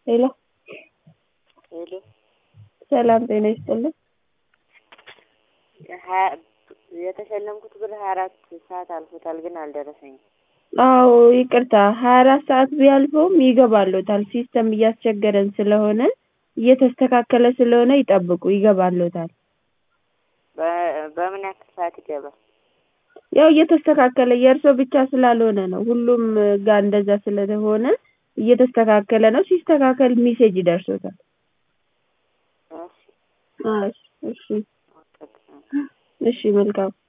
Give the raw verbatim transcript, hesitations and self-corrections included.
ሄሎ ሄሎ ሰላም ጤና ይስጥልኝ። የተሸለምኩት ብር ሃያ አራት ሰዓት አልፎታል ግን አልደረሰኝም። አዎ ይቅርታ ሃያ አራት ሰዓት ቢያልፈውም ይገባልዎታል ሲስተም እያስቸገረን ስለሆነ እየተስተካከለ ስለሆነ ይጠብቁ ይገባልዎታል። በምን ያክል ሰዓት ይገባል? ያው እየተስተካከለ የእርስዎ ብቻ ስላልሆነ ነው ሁሉም ጋር እንደዛ ስለሆነ እየተስተካከለ ነው ሲስተካከል ሜሴጅ ይደርሶታል። እሺ እሺ እሺ እሺ መልካም